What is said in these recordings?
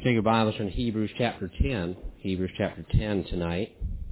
Take your Bibles from Hebrews chapter 10. Hebrews chapter 10 tonight.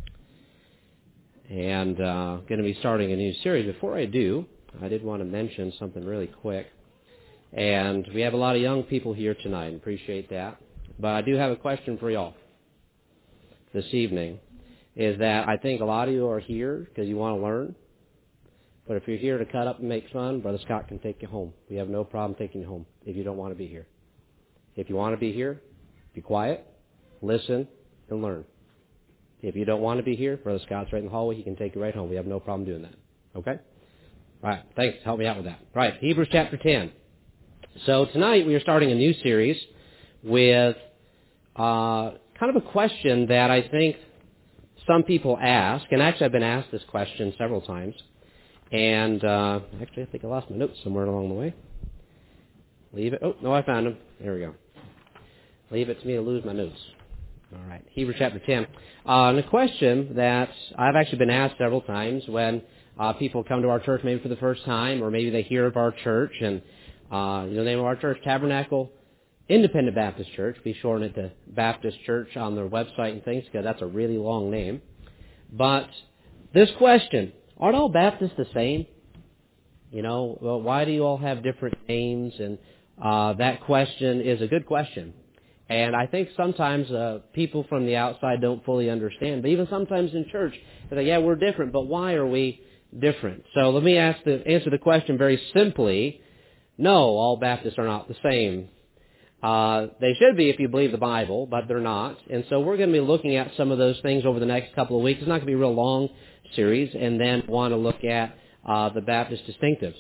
And going to be starting a new series. Before I do, I did want to mention something really quick. And we have a lot of young people here tonight, and appreciate that. But I do have a question for y'all this evening, is that I think a lot of you are here because you want to learn. But if you're here to cut up and make fun, Brother Scott can take you home. We have no problem taking you home if you don't want to be here. If you want to be here, be quiet, listen, and learn. If you don't want to be here, Brother Scott's right in the hallway. He can take you right home. We have no problem doing that. Okay? All right. Thanks. Help me out with that. All right. Hebrews chapter 10. So tonight we are starting a new series with kind of a question that I think some people ask. And actually I've been asked this question several times. And actually I think I lost my notes somewhere along the way. Leave it. Oh, no, I found them. There we go. Leave it to me to lose my notes. All right. Hebrews chapter 10. And a question that I've actually been asked several times when people come to our church maybe for the first time, or maybe they hear of our church, and the name of our church, Tabernacle Independent Baptist Church. We shorten it to Baptist Church on their website and things, because that's a really long name. But this question, aren't all Baptists the same? Well, why do you all have different names? And that question is a good question. And I think sometimes people from the outside don't fully understand. But even sometimes in church, they say, yeah, we're different, but why are we different? So let me answer the question very simply. No, all Baptists are not the same. They should be if you believe the Bible, but they're not. And so we're going to be looking at some of those things over the next couple of weeks. It's not going to be a real long series, and then want to look at the Baptist distinctives.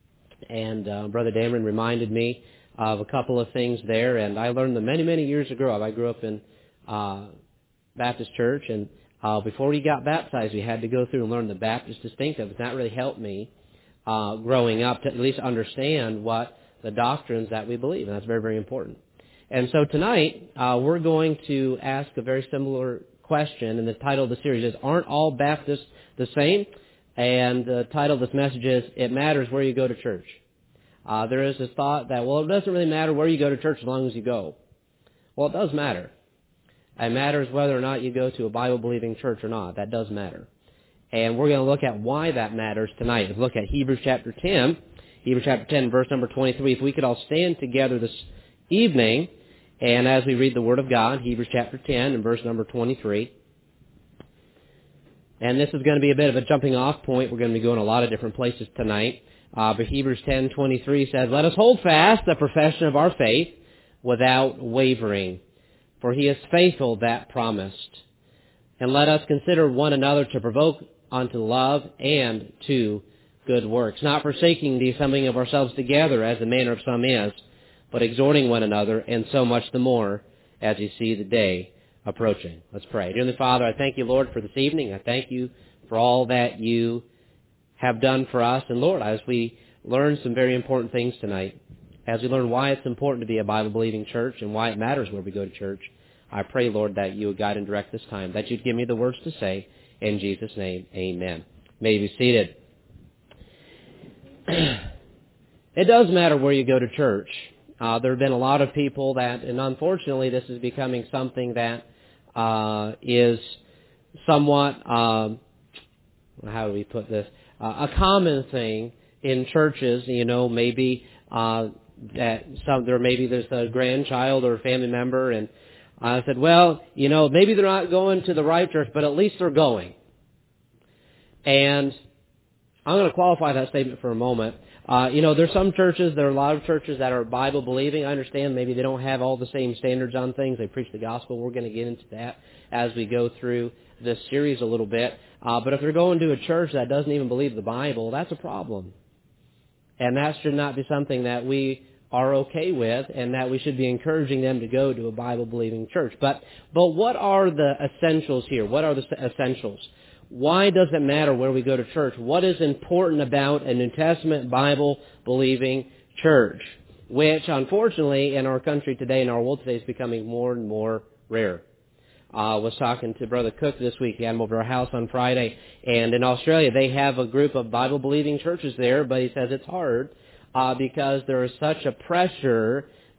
And Brother Dameron reminded me of a couple of things there, and I learned them many, many years ago. I grew up in Baptist church, and before we got baptized, we had to go through and learn the Baptist distinctives. That really helped me growing up to at least understand what the doctrines that we believe, and that's very, very important. And so tonight, we're going to ask a very similar question, and the title of the series is, Aren't All Baptists the Same? And the title of this message is, It Matters Where You Go to Church. There is this thought that, well, it doesn't really matter where you go to church as long as you go. Well, it does matter. It matters whether or not you go to a Bible-believing church or not. That does matter. And we're going to look at why that matters tonight. Let's look at Hebrews chapter 10. Hebrews chapter 10, verse number 23. If we could all stand together this evening, and as we read the Word of God, Hebrews chapter 10 and verse number 23. And this is going to be a bit of a jumping off point. We're going to be going a lot of different places tonight. But Hebrews 10:23 says, Let us hold fast the profession of our faith without wavering, for he is faithful that promised. And let us consider one another to provoke unto love and to good works, not forsaking the assembling of ourselves together as the manner of some is, but exhorting one another, and so much the more as you see the day approaching. Let's pray. Dear Father, I thank you, Lord, for this evening. I thank you for all that you have done for us. And Lord, as we learn some very important things tonight, as we learn why it's important to be a Bible-believing church and why it matters where we go to church, I pray, Lord, that you would guide and direct this time, that you'd give me the words to say. In Jesus' name, amen. May you be seated. It does matter where you go to church. There have been a lot of people that, and unfortunately this is becoming something that is somewhat, how do we put this, a common thing in churches. Maybe that maybe there's a grandchild or a family member, and I said, well, maybe they're not going to the right church, but at least they're going. And I'm going to qualify that statement for a moment. There's some churches, there are a lot of churches that are Bible believing. I understand maybe they don't have all the same standards on things. They preach the gospel. We're going to get into that as we go through this series a little bit. But if they're going to a church that doesn't even believe the Bible, that's a problem. And that should not be something that we are okay with, and that we should be encouraging them to go to a Bible-believing church. But what are the essentials here? What are the essentials? Why does it matter where we go to church? What is important about a New Testament Bible-believing church, which unfortunately in our country today, in our world today, is becoming more and more rare? I was talking to Brother Cook this week. He had him over our house on Friday. And in Australia, they have a group of Bible-believing churches there, but he says it's hard because there is such a pressure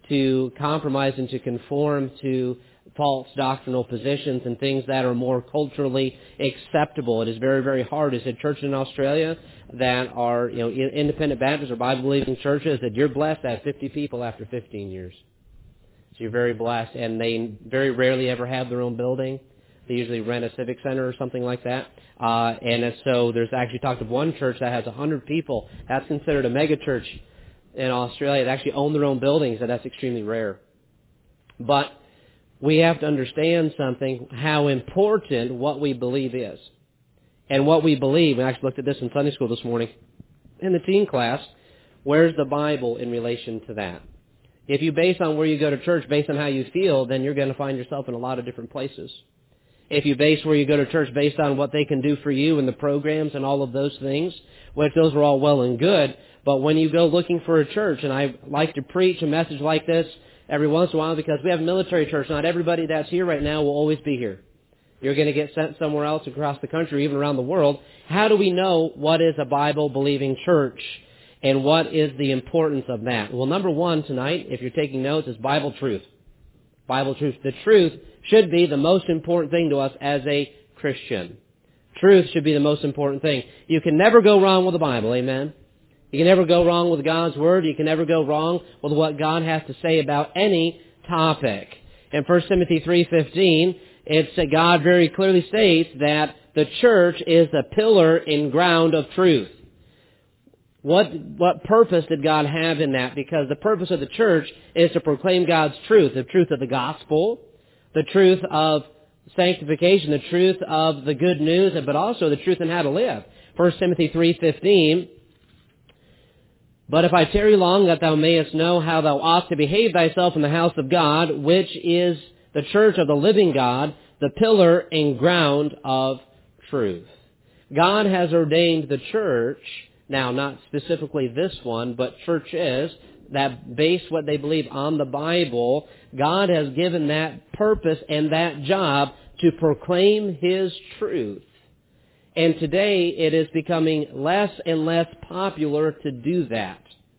to compromise and to conform to false doctrinal positions and things that are more culturally acceptable. It is very, very hard. As a church in Australia that are, independent Baptists or Bible-believing churches, that you're blessed to have 50 people after 15 years. So you're very blessed, and they very rarely ever have their own building. They usually rent a civic center or something like that. And so there's actually talked of one church that has 100 people. That's considered a mega church in Australia. They actually own their own buildings, and that's extremely rare. But we have to understand something, how important what we believe is. And what we believe, we actually looked at this in Sunday school this morning, in the teen class, where's the Bible in relation to that? If you base on where you go to church based on how you feel, then you're going to find yourself in a lot of different places. If you base where you go to church based on what they can do for you and the programs and all of those things, which those are all well and good, but when you go looking for a church, and I like to preach a message like this every once in a while because we have a military church. Not everybody that's here right now will always be here. You're going to get sent somewhere else across the country, even around the world. How do we know what is a Bible-believing church and what is the importance of that? Well, number one tonight, if you're taking notes, is Bible truth. Bible truth. The truth should be the most important thing to us as a Christian. Truth should be the most important thing. You can never go wrong with the Bible, amen? You can never go wrong with God's Word. You can never go wrong with what God has to say about any topic. In 1 Timothy 3:15, God very clearly states that the church is the pillar and ground of truth. What purpose did God have in that? Because the purpose of the church is to proclaim God's truth, the truth of the gospel, the truth of sanctification, the truth of the good news, but also the truth in how to live. 1 Timothy 3:15, but if I tarry long, that thou mayest know how thou ought to behave thyself in the house of God, which is the church of the living God, the pillar and ground of truth. God has ordained the church, now not specifically this one, but churches that base what they believe on the Bible. God has given that purpose and that job to proclaim His truth. And today it is becoming less and less popular to do that.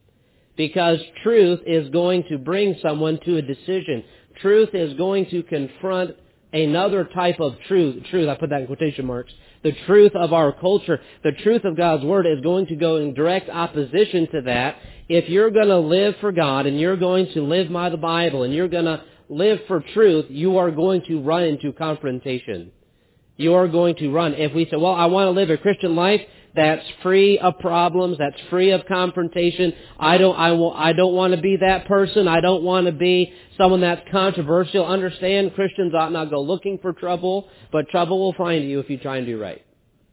Because truth is going to bring someone to a decision. Truth is going to confront another type of truth. I put that in quotation marks. The truth of our culture. The truth of God's Word is going to go in direct opposition to that. If you're going to live for God and you're going to live by the Bible and you're going to live for truth, you are going to run into confrontation. You are going to run. If we say, well, I want to live a Christian life that's free of problems, that's free of confrontation. I don't want to be that person. I don't want to be someone that's controversial. Understand, Christians ought not go looking for trouble, but trouble will find you if you try and do right.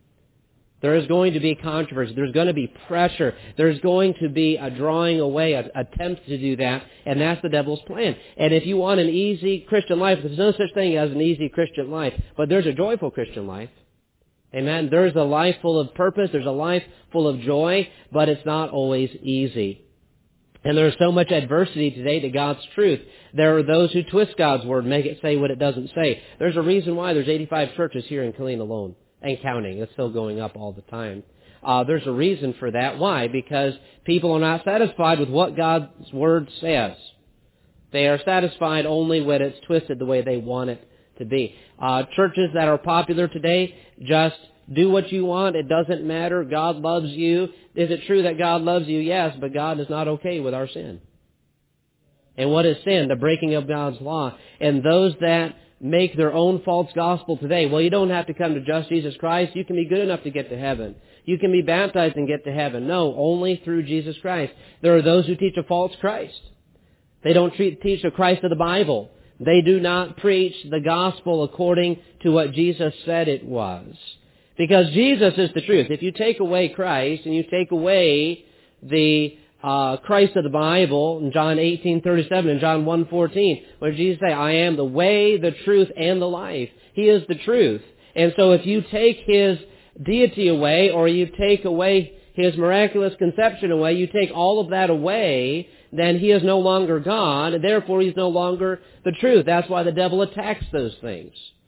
There is going to be controversy. There's going to be pressure. There's going to be a drawing away, an attempt to do that, and that's the devil's plan. And if you want an easy Christian life, there's no such thing as an easy Christian life, but there's a joyful Christian life. Amen. There's a life full of purpose. There's a life full of joy, but it's not always easy. And there's so much adversity today to God's truth. There are those who twist God's Word, make it say what it doesn't say. There's a reason why there's 85 churches here in Killeen alone, and counting. It's still going up all the time. There's a reason for that. Why? Because people are not satisfied with what God's Word says. They are satisfied only when it's twisted the way they want it to be. Churches that are popular today, just do what you want. It doesn't matter. God loves you. Is it true that God loves you? Yes, but God is not okay with our sin. And what is sin? The breaking of God's law. And those that make their own false gospel today, well, you don't have to come to just Jesus Christ. You can be good enough to get to heaven. You can be baptized and get to heaven. No, only through Jesus Christ. There are those who teach a false Christ. They don't teach the Christ of the Bible. They do not preach the gospel according to what Jesus said it was. Because Jesus is the truth. If you take away Christ and you take away the Christ of the Bible in John 18:37 and John 1:14, where Jesus say, I am the way, the truth, and the life. He is the truth. And so if you take His deity away, or you take away His miraculous conception away, you take all of that away, then He is no longer God, and therefore He's no longer the truth. That's why the devil attacks those things.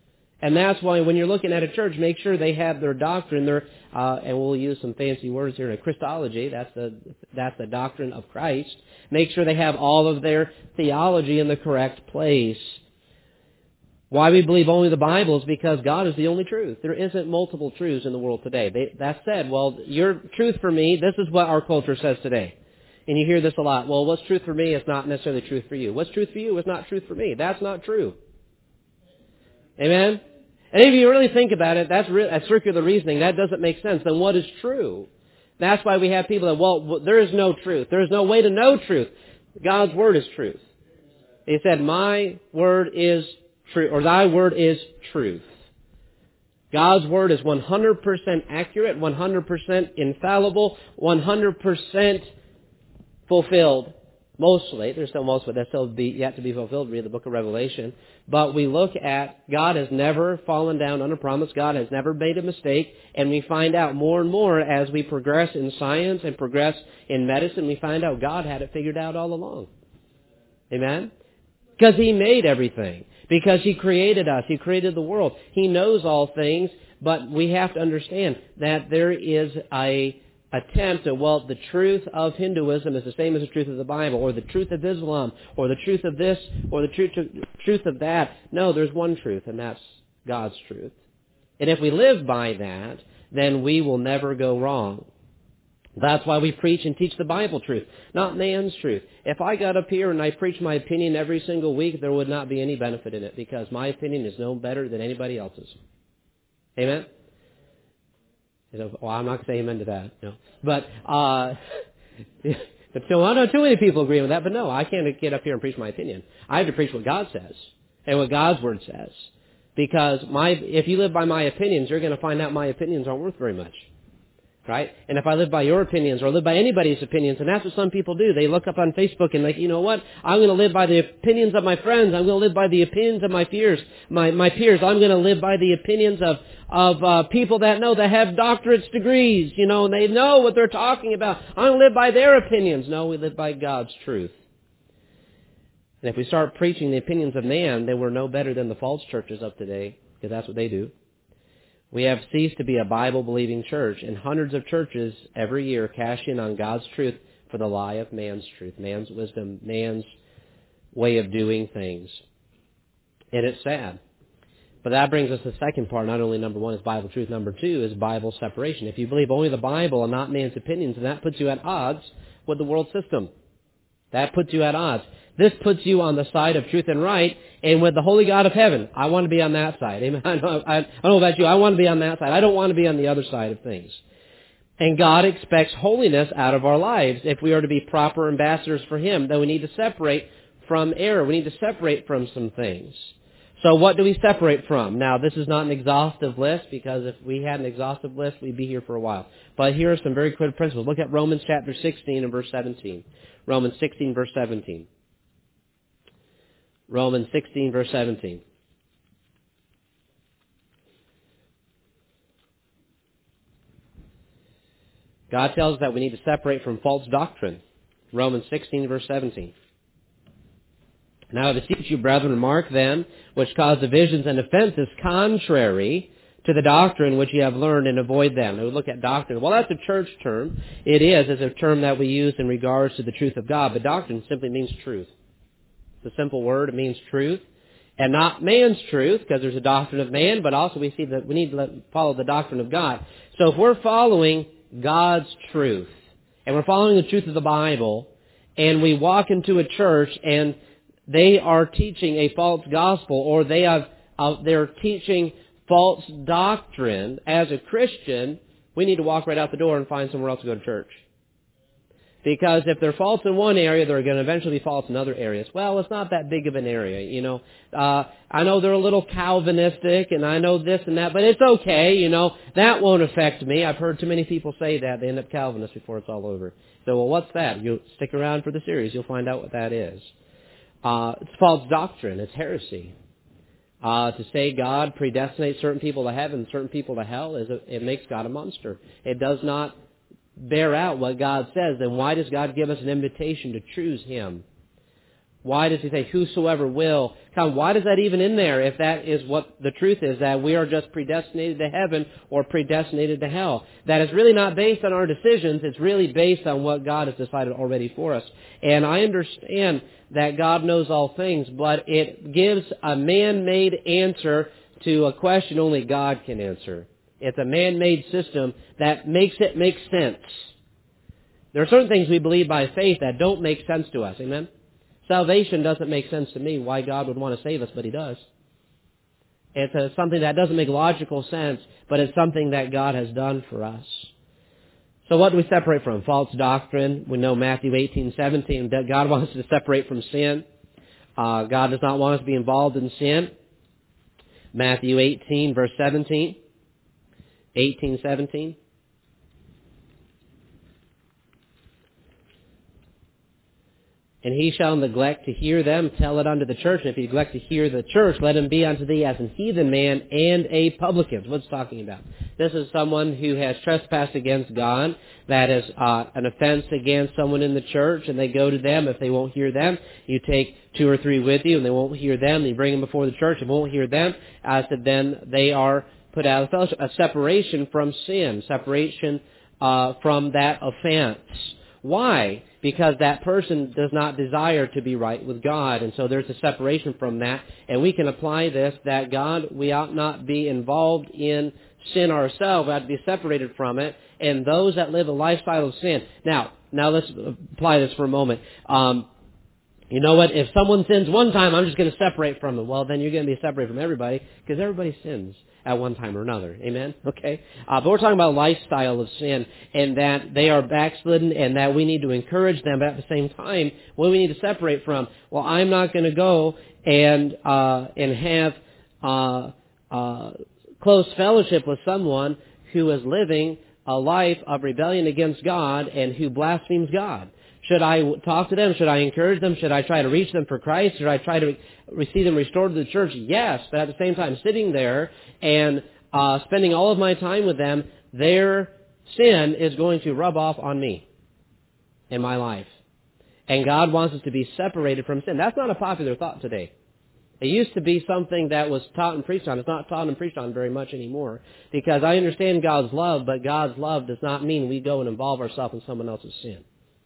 And that's why when you're looking at a church, make sure they have their doctrine, and we'll use some fancy words here in Christology. That's the doctrine of Christ. Make sure they have all of their theology in the correct place. Why we believe only the Bible is because God is the only truth. There isn't multiple truths in the world today. That said, well, your truth for me, this is what our culture says today. And you hear this a lot. Well, what's truth for me is not necessarily truth for you. What's truth for you is not truth for me. That's not true. Amen? And if you really think about it, that's circular reasoning. That doesn't make sense. Then what is true? That's why we have people that, well, there is no truth. There is no way to know truth. God's Word is truth. He said, my Word is truth, or thy Word is truth. God's Word is 100% accurate, 100% infallible, 100% fulfilled. Mostly. There's still most, but that's still yet to be fulfilled. Read the book of Revelation. But we look at, God has never fallen down on a promise. God has never made a mistake. And we find out more and more as we progress in science and progress in medicine, we find out God had it figured out all along. Amen? Because He made everything. Because He created us. He created the world. He knows all things. But we have to understand that there is a attempt at, well, the truth of Hinduism is the same as the truth of the Bible, or the truth of Islam, or the truth of this, or the truth of that. No, there's one truth, and that's God's truth. And if we live by that, then we will never go wrong. That's why we preach and teach the Bible truth, not man's truth. If I got up here and I preached my opinion every single week, there would not be any benefit in it, because my opinion is no better than anybody else's. Amen? Well, I'm not going to say amen to that. No. But, so I know too many people agree with that, but no, I can't get up here and preach my opinion. I have to preach what God says and what God's Word says. Because if you live by my opinions, you're going to find out my opinions aren't worth very much. Right? And if I live by your opinions or live by anybody's opinions, and that's what some people do. They look up on Facebook and you know what? I'm going to live by the opinions of my friends. I'm going to live by the opinions of my peers. My peers. I'm going to live by the opinions of people that have doctorates degrees, and they know what they're talking about. I'm going to live by their opinions. No, we live by God's truth. And if we start preaching the opinions of man, then we're no better than the false churches of today, because that's what they do. We have ceased to be a Bible-believing church, and hundreds of churches every year cash in on God's truth for the lie of man's truth, man's wisdom, man's way of doing things. And it's sad. But that brings us to the second part. Not only number one is Bible truth, number two is Bible separation. If you believe only the Bible and not man's opinions, then that puts you at odds with the world system. That puts you at odds. This puts you on the side of truth and right, and with the holy God of heaven. I want to be on that side. Amen. I don't know about you. I want to be on that side. I don't want to be on the other side of things. And God expects holiness out of our lives. If we are to be proper ambassadors for Him, then we need to separate from error. We need to separate from some things. So what do we separate from? Now, this is not an exhaustive list, because if we had an exhaustive list, we'd be here for a while. But here are some very critical principles. Look at Romans chapter 16 and verse 17. Romans 16, verse 17. Romans 16, verse 17. God tells us that we need to separate from false doctrine. Romans 16, verse 17. Now I beseech you, brethren, mark them which cause divisions and offenses contrary to the doctrine which ye have learned, and avoid them. Now we look at doctrine. Well, that's a church term. It is. It's a term that we use in regards to the truth of God. But doctrine simply means truth. It's a simple word. It means truth. And not man's truth, because there's a doctrine of man, but also we see that we need to follow the doctrine of God. So if we're following God's truth, and we're following the truth of the Bible, and we walk into a church and they are teaching a false gospel, or they're teaching false doctrine, as a Christian, we need to walk right out the door and find somewhere else to go to church. Because if they're false in one area, they're going to eventually be false in other areas. Well, it's not that big of an area, I know they're a little Calvinistic, and I know this and that, but it's okay, That won't affect me. I've heard too many people say that. They end up Calvinists before it's all over. So, well, what's that? You'll stick around for the series. You'll find out what that is. It's false doctrine. It's heresy. To say God predestinates certain people to heaven, certain people to hell, it makes God a monster. It does not bear out what God says. Then why does God give us an invitation to choose Him? Why does he say whosoever will come? Why does that even in there if that is what the truth is, that we are just predestinated to heaven or predestinated to hell? That is really not based on our decisions. It's really based on what God has decided already for us. And I understand that God knows all things, but it gives a man-made answer to a question only God can answer. It's a man-made system that makes it make sense. There are certain things we believe by faith that don't make sense to us. Amen? Salvation doesn't make sense to me, why God would want to save us, but He does. It's something that doesn't make logical sense, but it's something that God has done for us. So what do we separate from? False doctrine. We know Matthew 18:17, that God wants us to separate from sin. God does not want us to be involved in sin. Matthew 18, verse 17. 18:17. And he shall neglect to hear them, tell it unto the church. And if he neglect to hear the church, let him be unto thee as an heathen man and a publican. What's talking about? This is someone who has trespassed against God. That is an offense against someone in the church, and they go to them. If they won't hear them, you take 2 or 3 with you, and they won't hear them. You bring them before the church, and won't hear them. Then they are put out of fellowship. A separation from sin, separation from that offense. Why? Because that person does not desire to be right with God. And so there's a separation from that. And we can apply this, that God, we ought not be involved in sin ourselves. We ought to be separated from it. And those that live a lifestyle of sin. Now let's apply this for a moment. You know what? If someone sins one time, I'm just going to separate from them. Well, then you're going to be separated from everybody, because everybody sins at one time or another. Amen? Okay? But we're talking about a lifestyle of sin, and that they are backslidden, and that we need to encourage them. But at the same time, what do we need to separate from? Well, I'm not going to go and have close fellowship with someone who is living a life of rebellion against God and who blasphemes God. Should I talk to them? Should I encourage them? Should I try to reach them for Christ? Should I try to see them restored to the church? Yes, but at the same time, sitting there and spending all of my time with them, their sin is going to rub off on me in my life. And God wants us to be separated from sin. That's not a popular thought today. It used to be something that was taught and preached on. It's not taught and preached on very much anymore, because I understand God's love, but God's love does not mean we go and involve ourselves in someone else's sin.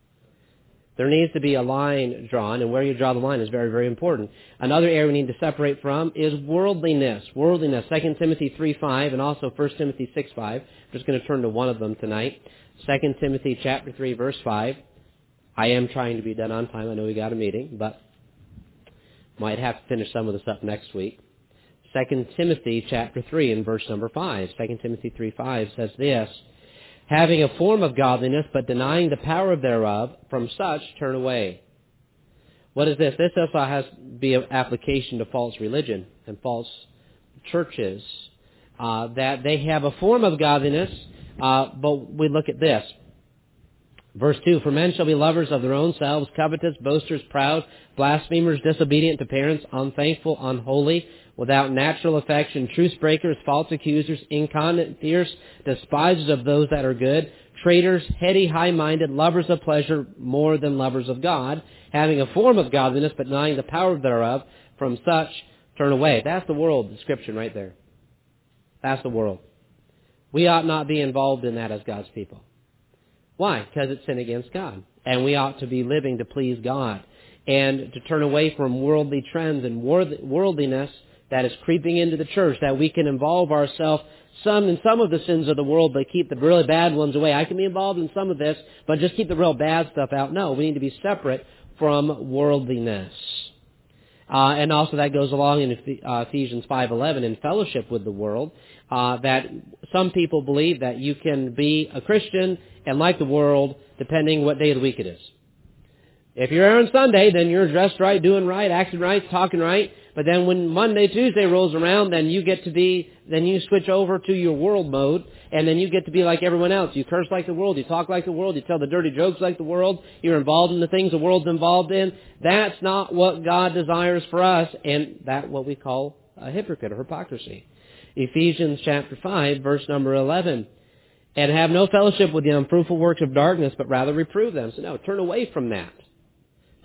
There needs to be a line drawn, and where you draw the line is very, very important. Another area we need to separate from is worldliness. Worldliness, 2 Timothy 3:5 and also 1 Timothy 6:5. I'm just going to turn to one of them tonight. 2 Timothy chapter 3, verse 5. I am trying to be done on time. I know we got a meeting, but might have to finish some of this up next week. 2 Timothy chapter 3 and verse number 5. 2 Timothy 3:5 says this, having a form of godliness, but denying the power thereof, from such turn away. What is this? This also has to be an application to false religion and false churches. That they have a form of godliness, but we look at this. Verse 2, for men shall be lovers of their own selves, covetous, boasters, proud, blasphemers, disobedient to parents, unthankful, unholy, without natural affection, truce breakers, false accusers, incontinent, fierce, despisers of those that are good, traitors, heady, high-minded, lovers of pleasure more than lovers of God, having a form of godliness, but denying the power thereof, from such turn away. That's the world description right there. That's the world. We ought not be involved in that as God's people. Why? Because it's sin against God. And we ought to be living to please God. And to turn away from worldly trends and worldliness that is creeping into the church, that we can involve ourselves in some of the sins of the world, but keep the really bad ones away. I can be involved in some of this, but just keep the real bad stuff out. No, we need to be separate from worldliness. And also that goes along in Ephesians 5:11, in fellowship with the world, that some people believe that you can be a Christian and like the world depending what day of the week it is. If you're here on Sunday, then you're dressed right, doing right, acting right, talking right. But then when Monday, Tuesday rolls around, then you switch over to your world mode, and then you get to be like everyone else. You curse like the world, you talk like the world, you tell the dirty jokes like the world, you're involved in the things the world's involved in. That's not what God desires for us, and that's what we call a hypocrite or hypocrisy. Ephesians chapter 5, verse number 11. And have no fellowship with the unfruitful works of darkness, but rather reprove them. So no, turn away from that.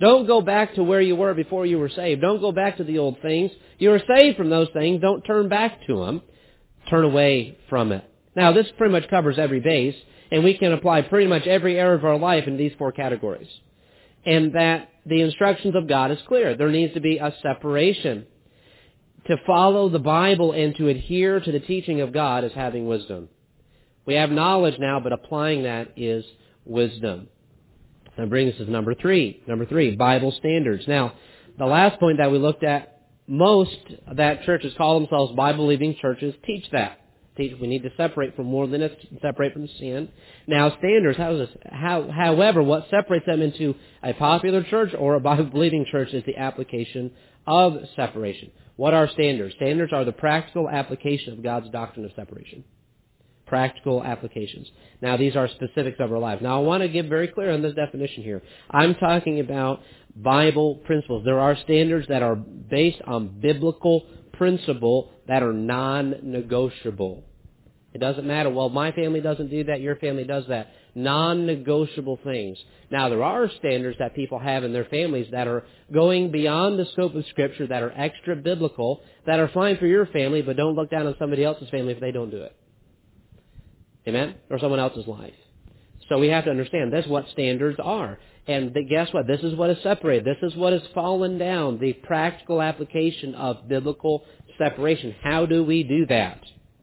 Don't go back to where you were before you were saved. Don't go back to the old things. You were saved from those things. Don't turn back to them. Turn away from it. Now, this pretty much covers every base, and we can apply pretty much every area of our life in these four categories. And that the instructions of God is clear. There needs to be a separation. To follow the Bible and to adhere to the teaching of God is having wisdom. We have knowledge now, but applying that is wisdom. That brings us to number three. Number three, Bible standards. Now, the last point that we looked at, most that churches call themselves Bible-believing churches teach that. We need to separate from worldliness, separate from sin. Now, standards, however, what separates them into a popular church or a Bible-believing church is the application of separation. What are standards? Standards are the practical application of God's doctrine of separation. Practical applications. Now, these are specifics of our life. Now, I want to give very clear on this definition here. I'm talking about Bible principles. There are standards that are based on biblical principle that are non-negotiable. It doesn't matter. Well, my family doesn't do that. Your family does that. Non-negotiable things. Now, there are standards that people have in their families that are going beyond the scope of Scripture, that are extra biblical, that are fine for your family, but don't look down on somebody else's family if they don't do it. Amen? Or someone else's life. So we have to understand that's what standards are. And guess what? This is what is separated. This is what has fallen down, the practical application of biblical separation. How do we do that?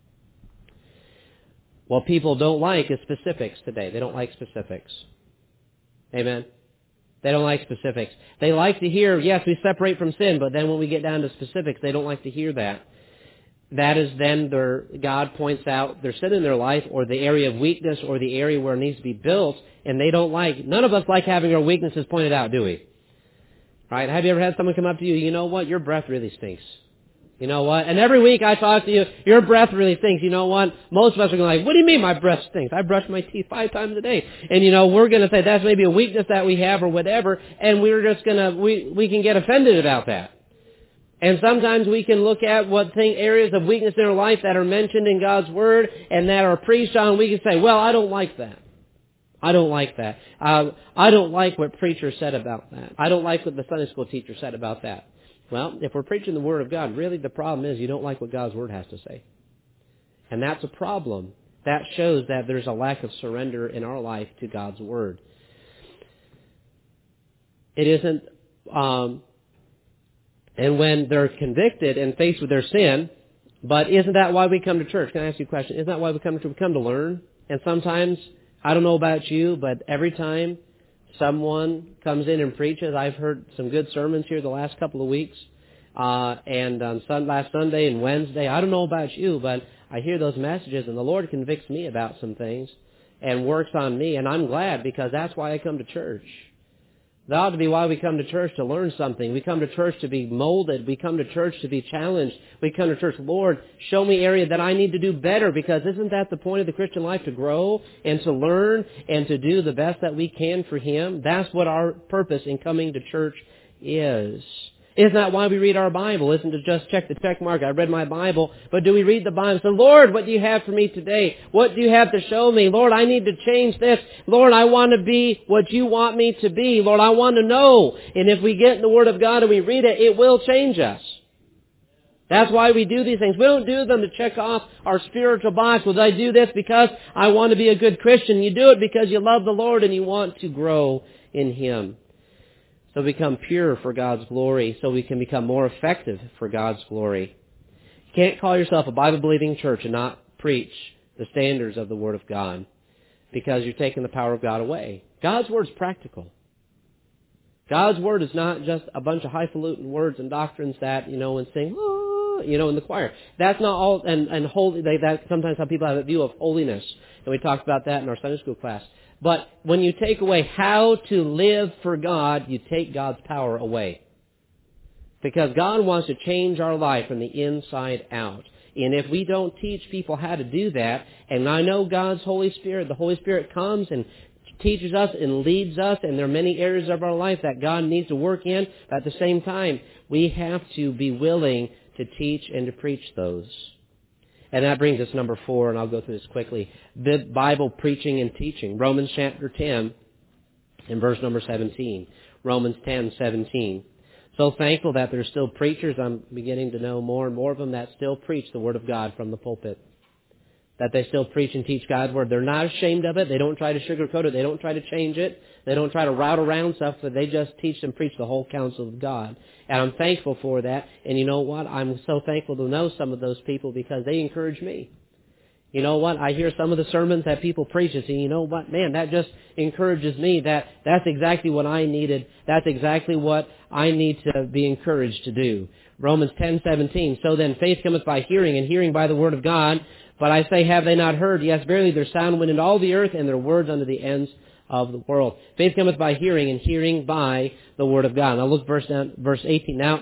What people don't like is specifics today. They don't like specifics. Amen? They don't like specifics. They like to hear, yes, we separate from sin, but then when we get down to specifics, they don't like to hear that. That is then God points out their sin in their life or the area of weakness or the area where it needs to be built, and they don't like, none of us like having our weaknesses pointed out, do we? Right? Have you ever had someone come up to you, you know what, your breath really stinks. You know what? And every week I talk to you, your breath really stinks. You know what? Most of us are going to like, what do you mean my breath stinks? I brush my teeth 5 times a day. And we're going to say that's maybe a weakness that we have or whatever, and we're just going to, we can get offended about that. And sometimes we can look at areas of weakness in our life that are mentioned in God's Word and that are preached on. We can say, well, I don't like that. I don't like that. I don't like what preacher said about that. I don't like what the Sunday school teacher said about that. Well, if we're preaching the Word of God, really the problem is you don't like what God's Word has to say. And that's a problem. That shows that there's a lack of surrender in our life to God's Word. It isn't, and when they're convicted and faced with their sin, but isn't that why we come to church? Can I ask you a question? Isn't that why we come to church? We come to learn. And sometimes, I don't know about you, but every time someone comes in and preaches, I've heard some good sermons here the last couple of weeks, and on last Sunday and Wednesday. I don't know about you, but I hear those messages, and the Lord convicts me about some things and works on me, and I'm glad because that's why I come to church. That ought to be why we come to church, to learn something. We come to church to be molded. We come to church to be challenged. We come to church, Lord, show me area that I need to do better, because isn't that the point of the Christian life, to grow and to learn and to do the best that we can for Him? That's what our purpose in coming to church is. Isn't that why we read our Bible? Isn't to just check the check mark, I read my Bible, but do we read the Bible and say, Lord, what do you have for me today? What do you have to show me? Lord, I need to change this. Lord, I want to be what you want me to be. Lord, I want to know. And if we get in the Word of God and we read it, it will change us. That's why we do these things. We don't do them to check off our spiritual box. Well, I do this because I want to be a good Christian. You do it because you love the Lord and you want to grow in Him. So become pure for God's glory, so we can become more effective for God's glory. You can't call yourself a Bible-believing church and not preach the standards of the Word of God, because you're taking the power of God away. God's Word is practical. God's Word is not just a bunch of highfalutin words and doctrines that, and sing, in the choir. That's not all, and holy, that's sometimes how people have a view of holiness. And we talked about that in our Sunday school class. But when you take away how to live for God, you take God's power away. Because God wants to change our life from the inside out. And if we don't teach people how to do that, and I know God's Holy Spirit, the Holy Spirit comes and teaches us and leads us, and there are many areas of our life that God needs to work in, but at the same time, we have to be willing to teach and to preach those. And that brings us number 4, and I'll go through this quickly. The Bible preaching and teaching. Romans chapter 10 and verse number 17. Romans 10:17. So thankful that there's still preachers. I'm beginning to know more and more of them that still preach the Word of God from the pulpit. That they still preach and teach God's Word. They're not ashamed of it. They don't try to sugarcoat it. They don't try to change it. They don't try to route around stuff, but they just teach and preach the whole counsel of God. And I'm thankful for that. And you know what? I'm so thankful to know some of those people because they encourage me. You know what? I hear some of the sermons that people preach and say, you know what? Man, that just encourages me. That's exactly what I needed. That's exactly what I need to be encouraged to do. Romans 10:17. So then faith cometh by hearing, and hearing by the word of God. But I say, have they not heard? Yes, verily their sound went into all the earth, and their words unto the ends of the world. Faith cometh by hearing, and hearing by the word of God. Now look verse 18. Now,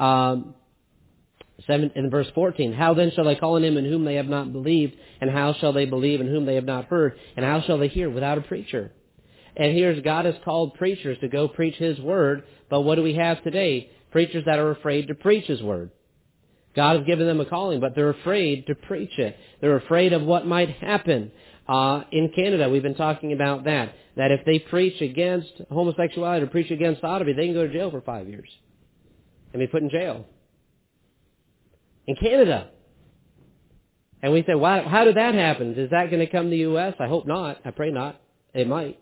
in verse 14, how then shall they call on him in whom they have not believed? And how shall they believe in whom they have not heard? And how shall they hear without a preacher? And here's God has called preachers to go preach His Word. But what do we have today? Preachers that are afraid to preach His Word. God has given them a calling, but they're afraid to preach it. They're afraid of what might happen. In Canada, we've been talking about that if they preach against homosexuality or preach against sodomy, they can go to jail for 5 years and be put in jail. In Canada. And we say, wow, how did that happen? Is that going to come to the U.S.? I hope not. I pray not. It might.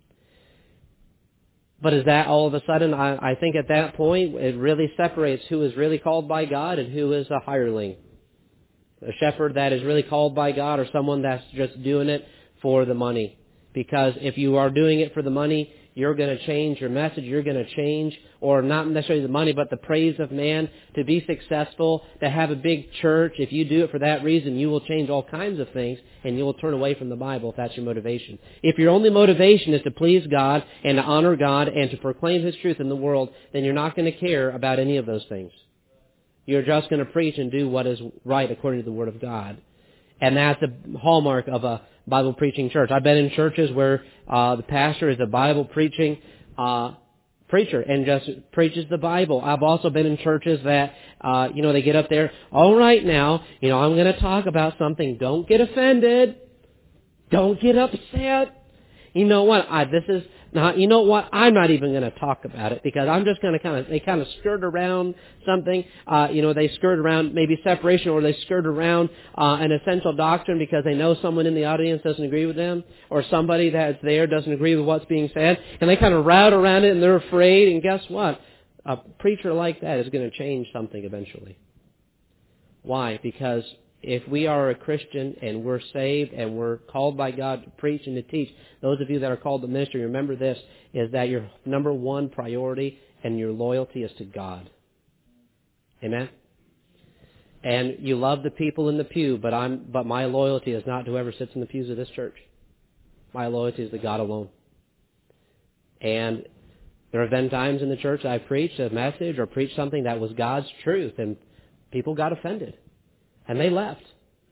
But is that all of a sudden, I think at that point, it really separates who is really called by God and who is a hireling. A shepherd that is really called by God or someone that's just doing it for the money. Because if you are doing it for the money, you're going to change your message. You're going to change, or not necessarily the money, but the praise of man. To be successful, to have a big church, if you do it for that reason, you will change all kinds of things, and you will turn away from the Bible if that's your motivation. If your only motivation is to please God and to honor God and to proclaim His truth in the world, then you're not going to care about any of those things. You're just going to preach and do what is right according to the Word of God. And that's a hallmark of a Bible preaching church. I've been in churches where the pastor is a Bible preaching preacher and just preaches the Bible. I've also been in churches that, they get up there, all right now, I'm going to talk about something. Don't get offended. Don't get upset. You know what? I'm not even going to talk about it because I'm just going to they kind of skirt around something. They skirt around maybe separation, or they skirt around an essential doctrine because they know someone in the audience doesn't agree with them, or somebody that's there doesn't agree with what's being said, and they kind of route around it and they're afraid. And guess what? A preacher like that is going to change something eventually. Why? Because if we are a Christian and we're saved and we're called by God to preach and to teach, those of you that are called to ministry, remember this, is that your number one priority and your loyalty is to God. Amen? And you love the people in the pew, but my loyalty is not to whoever sits in the pews of this church. My loyalty is to God alone. And there have been times in the church I've preached a message or preached something that was God's truth, and people got offended. And they left.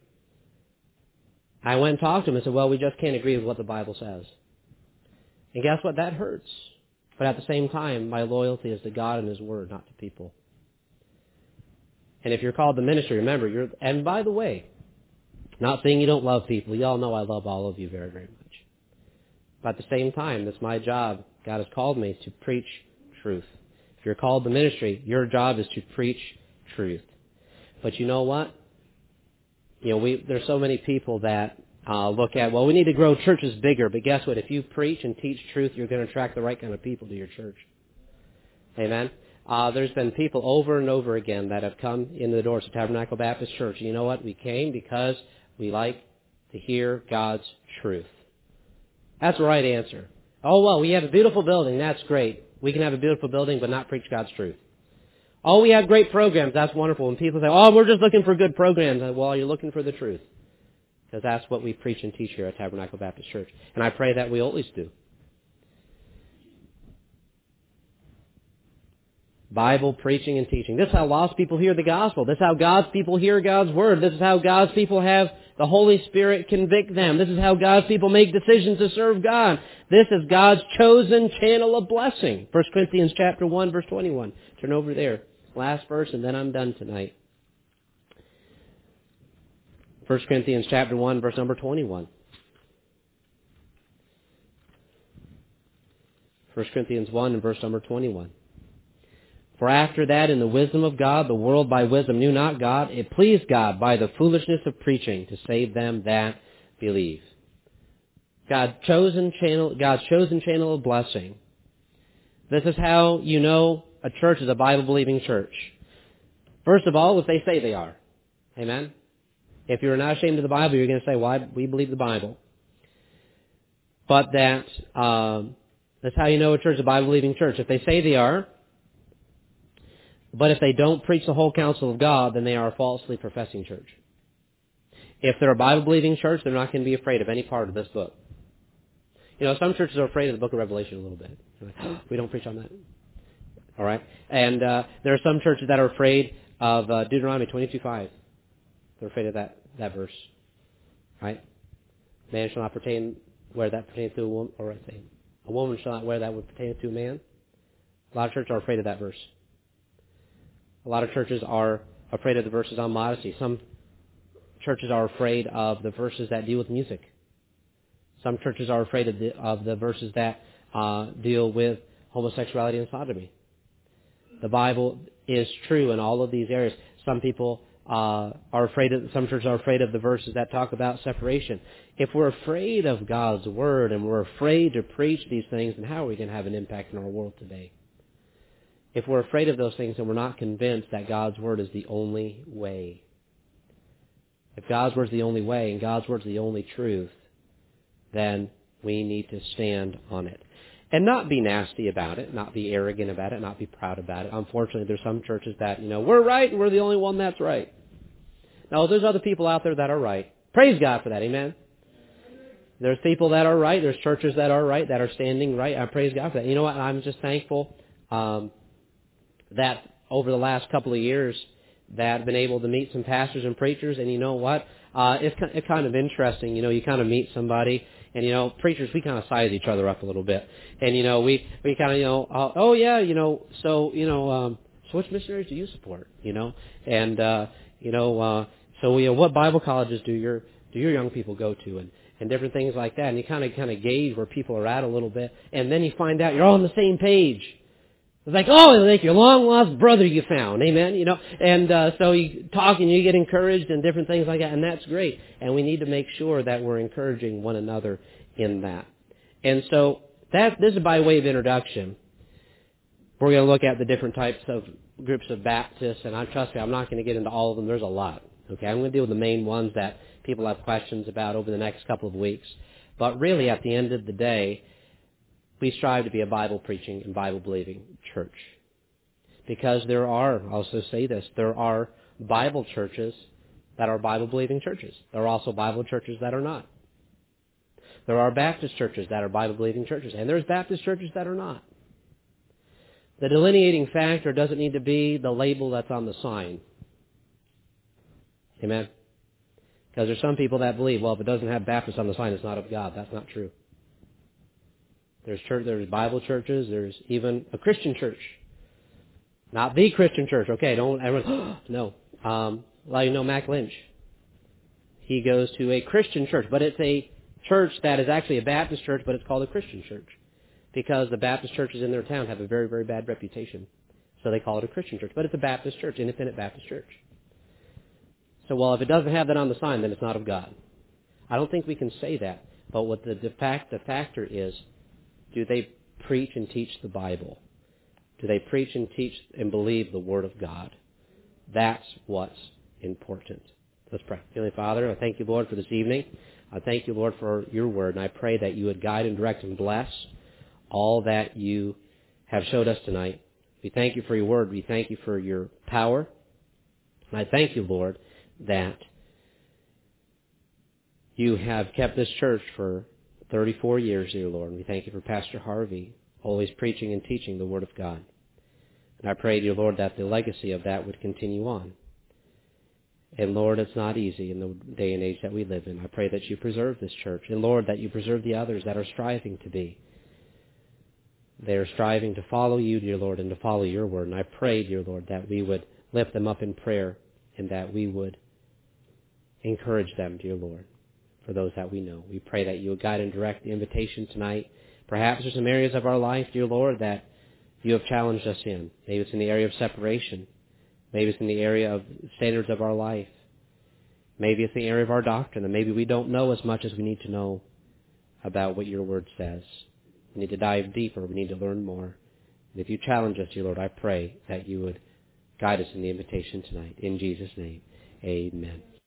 I went and talked to them and said, well, we just can't agree with what the Bible says. And guess what? That hurts. But at the same time, my loyalty is to God and His Word, not to people. And if you're called to ministry, remember, and by the way, not saying you don't love people. You all know I love all of you very, very much. But at the same time, it's my job. God has called me to preach truth. If you're called to ministry, your job is to preach truth. But you know what? There's so many people that look at, well, we need to grow churches bigger. But guess what? If you preach and teach truth, you're going to attract the right kind of people to your church. Amen? There's been people over and over again that have come in the doors of Tabernacle Baptist Church. You know what? We came because we like to hear God's truth. That's the right answer. Oh, well, we have a beautiful building. That's great. We can have a beautiful building but not preach God's truth. Oh, we have great programs. That's wonderful. And people say, oh, we're just looking for good programs. Well, you're looking for the truth. Because that's what we preach and teach here at Tabernacle Baptist Church. And I pray that we always do. Bible preaching and teaching. This is how lost people hear the gospel. This is how God's people hear God's Word. This is how God's people have the Holy Spirit convict them. This is how God's people make decisions to serve God. This is God's chosen channel of blessing. 1 Corinthians chapter 1, verse 21. Turn over there. Last verse, and then I'm done tonight. 1 Corinthians chapter 1, verse number 21. 1 Corinthians 1 and verse number 21. For after that, in the wisdom of God, the world by wisdom knew not God. It pleased God by the foolishness of preaching to save them that believe. God's chosen channel of blessing. This is how you know a church is a Bible-believing church. First of all, if they say they are. Amen? If you're not ashamed of the Bible, you're going to say, well, we believe the Bible. But that's how you know a church is a Bible-believing church. If they say they are, but if they don't preach the whole counsel of God, then they are a falsely professing church. If they're a Bible-believing church, they're not going to be afraid of any part of this book. You know, some churches are afraid of the book of Revelation a little bit. Like, oh, we don't preach on that. All right? And there are some churches that are afraid of Deuteronomy 22:5. They're afraid of that verse. Right? Man shall not wear that pertains to a woman, or I say, a woman shall not wear that would pertain to a man. A lot of churches are afraid of that verse. A lot of churches are afraid of the verses on modesty. Some churches are afraid of the verses that deal with music. Some churches are afraid of the verses that deal with homosexuality and sodomy. The Bible is true in all of these areas. Some people some churches are afraid of the verses that talk about separation. If we're afraid of God's Word and we're afraid to preach these things, then how are we going to have an impact in our world today? If we're afraid of those things and we're not convinced that God's Word is the only way. If God's Word is the only way and God's Word is the only truth, then we need to stand on it. And not be nasty about it, not be arrogant about it, not be proud about it. Unfortunately, there's some churches that, we're right and we're the only one that's right. No, there's other people out there that are right. Praise God for that, amen? There's people that are right, there's churches that are right, that are standing right. I praise God for that. You know what, I'm just thankful that over the last couple of years that I've been able to meet some pastors and preachers, and you know what? It's kind of interesting. You kind of meet somebody, and preachers, we kind of size each other up a little bit, and we kind of so which missionaries do you support? And what Bible colleges do your young people go to, and different things like that, and you kind of gauge where people are at a little bit, and then you find out you're all on the same page. It's like, like your long-lost brother you found, amen, and so you talk and you get encouraged and different things like that, and that's great, and we need to make sure that we're encouraging one another in that. And so this is by way of introduction. We're going to look at the different types of groups of Baptists, and trust me, I'm not going to get into all of them. There's a lot, okay? I'm going to deal with the main ones that people have questions about over the next couple of weeks, but really at the end of the day, we strive to be a Bible-preaching and Bible-believing church. Because there are Bible churches that are Bible-believing churches. There are also Bible churches that are not. There are Baptist churches that are Bible-believing churches, and there's Baptist churches that are not. The delineating factor doesn't need to be the label that's on the sign. Amen? Because there's some people that believe, well, if it doesn't have Baptist on the sign, it's not of God. That's not true. There's Bible churches. There's even a Christian church. Not the Christian church. Okay, don't everyone, no. Mac Lynch. He goes to a Christian church, but it's a church that is actually a Baptist church, but it's called a Christian church. Because the Baptist churches in their town have a very, very bad reputation. So they call it a Christian church. But it's a Baptist church, independent Baptist church. So, if it doesn't have that on the sign, then it's not of God. I don't think we can say that. But what the factor is, do they preach and teach the Bible? Do they preach and teach and believe the Word of God? That's what's important. Let's pray. Heavenly Father, I thank you, Lord, for this evening. I thank you, Lord, for your Word, and I pray that you would guide and direct and bless all that you have showed us tonight. We thank you for your Word. We thank you for your power. And I thank you, Lord, that you have kept this church for 34 years, dear Lord. And we thank you for Pastor Harvey, always preaching and teaching the Word of God. And I pray, dear Lord, that the legacy of that would continue on. And Lord, it's not easy in the day and age that we live in. I pray that you preserve this church. And Lord, that you preserve the others that are striving to be. They are striving to follow you, dear Lord, and to follow your word. And I pray, dear Lord, that we would lift them up in prayer and that we would encourage them, dear Lord, for those that we know. We pray that you would guide and direct the invitation tonight. Perhaps there's some areas of our life, dear Lord, that you have challenged us in. Maybe it's in the area of separation. Maybe it's in the area of standards of our life. Maybe it's the area of our doctrine, and maybe we don't know as much as we need to know about what your word says. We need to dive deeper. We need to learn more. And if you challenge us, dear Lord, I pray that you would guide us in the invitation tonight. In Jesus' name, amen.